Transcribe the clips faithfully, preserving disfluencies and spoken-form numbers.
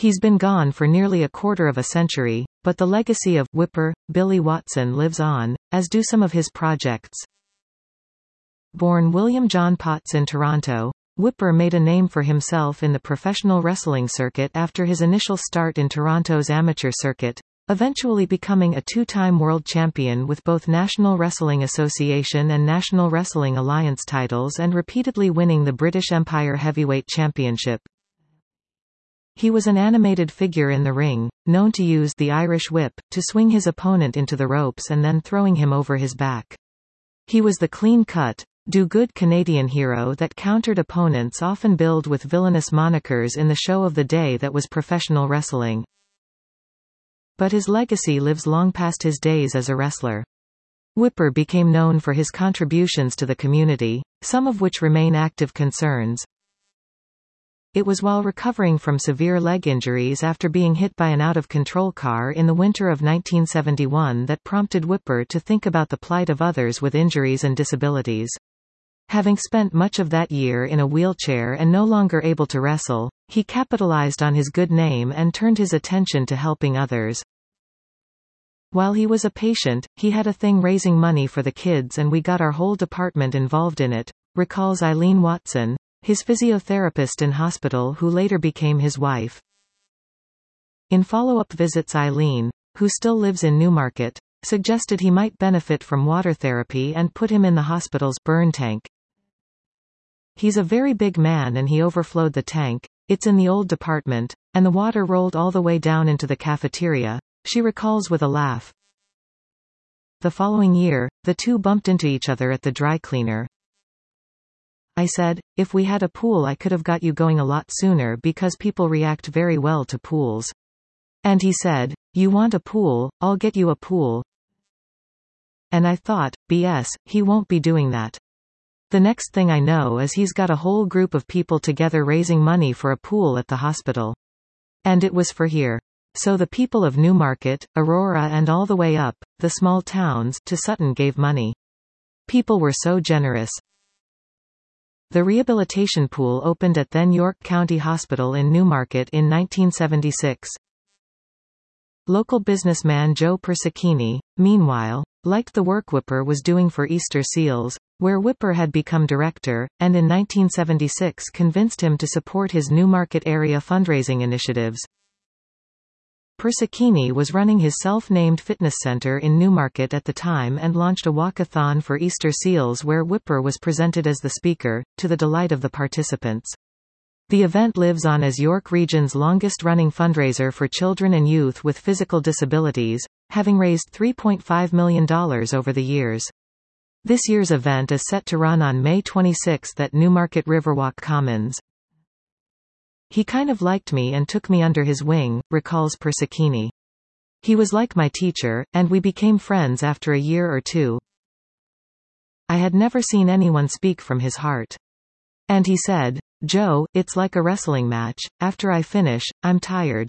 He's been gone for nearly a quarter of a century, but the legacy of Whipper, Billy Watson lives on, as do some of his projects. Born William John Potts in Toronto, Whipper made a name for himself in the professional wrestling circuit after his initial start in Toronto's amateur circuit, eventually becoming a two-time world champion with both National Wrestling Association and National Wrestling Alliance titles and repeatedly winning the British Empire Heavyweight Championship. He was an animated figure in the ring, known to use the Irish whip, to swing his opponent into the ropes and then throwing him over his back. He was the clean-cut, do-good Canadian hero that countered opponents often billed with villainous monikers in the show of the day that was professional wrestling. But his legacy lives long past his days as a wrestler. Whipper became known for his contributions to the community, some of which remain active concerns. It was while recovering from severe leg injuries after being hit by an out-of-control car in the winter of nineteen seventy-one that prompted Whipper to think about the plight of others with injuries and disabilities. Having spent much of that year in a wheelchair and no longer able to wrestle, he capitalized on his good name and turned his attention to helping others. While he was a patient, he had a thing raising money for the kids and we got our whole department involved in it, recalls Eileen Watson, his physiotherapist in hospital who later became his wife. In follow-up visits, Eileen, who still lives in Newmarket, suggested he might benefit from water therapy and put him in the hospital's burn tank. He's a very big man and he overflowed the tank, it's in the old department, and the water rolled all the way down into the cafeteria, she recalls with a laugh. The following year, the two bumped into each other at the dry cleaner. I said, if we had a pool I could have got you going a lot sooner because people react very well to pools. And he said, you want a pool, I'll get you a pool. And I thought, B S, he won't be doing that. The next thing I know is he's got a whole group of people together raising money for a pool at the hospital. And it was for here. So the people of Newmarket, Aurora and all the way up, the small towns, to Sutton gave money. People were so generous. The rehabilitation pool opened at then York County Hospital in Newmarket in nineteen seventy-six. Local businessman Joe Persicchini, meanwhile, liked the work Whipper was doing for Easter Seals, where Whipper had become director, and in nineteen seventy-six convinced him to support his Newmarket area fundraising initiatives. Persicchini was running his self-named fitness center in Newmarket at the time and launched a walkathon for Easter Seals where Whipper was presented as the speaker, to the delight of the participants. The event lives on as York Region's longest-running fundraiser for children and youth with physical disabilities, having raised three point five million dollars over the years. This year's event is set to run on May twenty-sixth at Newmarket Riverwalk Commons. He kind of liked me and took me under his wing, recalls Persicchini. He was like my teacher, and we became friends after a year or two. I had never seen anyone speak from his heart. And he said, Joe, it's like a wrestling match, after I finish, I'm tired.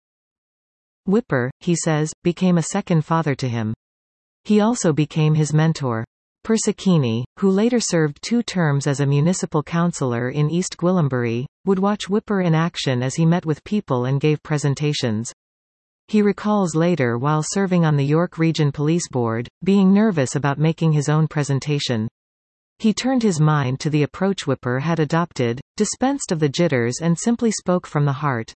Whipper, he says, became a second father to him. He also became his mentor. Persicchini, who later served two terms as a municipal councillor in East Gwillimbury, would watch Whipper in action as he met with people and gave presentations. He recalls later while serving on the York Region Police Board, being nervous about making his own presentation. He turned his mind to the approach Whipper had adopted, dispensed of the jitters and simply spoke from the heart.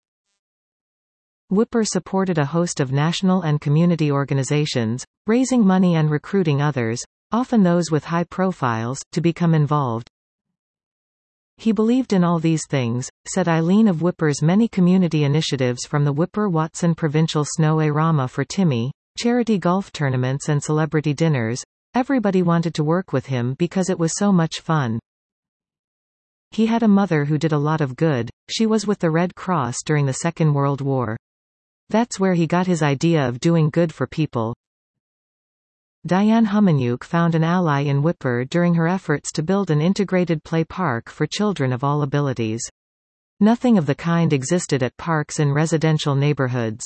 Whipper supported a host of national and community organizations, raising money and recruiting others, often those with high profiles, to become involved. He believed in all these things, said Eileen of Whipper's many community initiatives from the Whipper-Watson Provincial Snow-A-Rama for Timmy, charity golf tournaments and celebrity dinners. Everybody wanted to work with him because it was so much fun. He had a mother who did a lot of good. She was with the Red Cross during the Second World War. That's where he got his idea of doing good for people. Diane Humanyuk found an ally in Whipper during her efforts to build an integrated play park for children of all abilities. Nothing of the kind existed at parks in residential neighborhoods.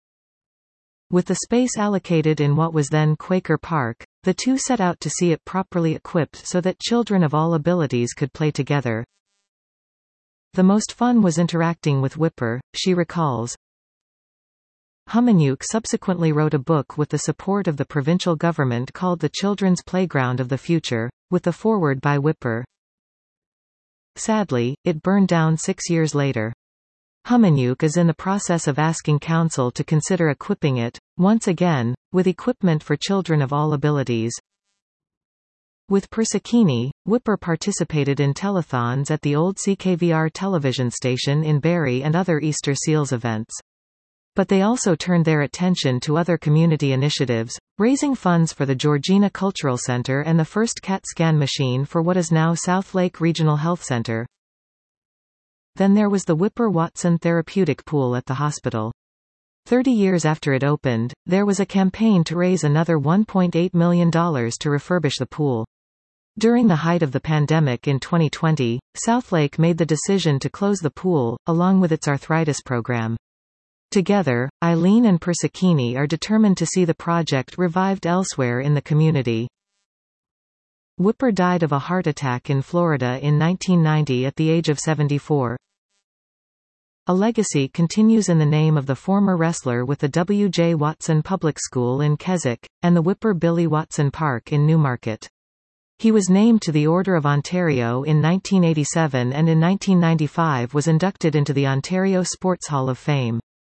With the space allocated in what was then Quaker Park, the two set out to see it properly equipped so that children of all abilities could play together. "The most fun was interacting with Whipper," she recalls. Humaniuk subsequently wrote a book with the support of the provincial government called The Children's Playground of the Future, with the foreword by Whipper. Sadly, it burned down six years later. Humaniuk is in the process of asking council to consider equipping it, once again, with equipment for children of all abilities. With Persicini, Whipper participated in telethons at the old C K V R television station in Barrie and other Easter Seals events. But they also turned their attention to other community initiatives, raising funds for the Georgina Cultural Center and the first CAT scan machine for what is now Southlake Regional Health Center. Then there was the Whipper-Watson Therapeutic Pool at the hospital. Thirty years after it opened, there was a campaign to raise another one point eight million dollars to refurbish the pool. During the height of the pandemic in twenty twenty, Southlake made the decision to close the pool, along with its arthritis program. Together, Eileen and Persicini are determined to see the project revived elsewhere in the community. Whipper died of a heart attack in Florida in nineteen ninety at the age of seventy-four. A legacy continues in the name of the former wrestler with the W J Watson Public School in Keswick, and the Whipper Billy Watson Park in Newmarket. He was named to the Order of Ontario in nineteen eighty-seven and in nineteen ninety-five was inducted into the Ontario Sports Hall of Fame.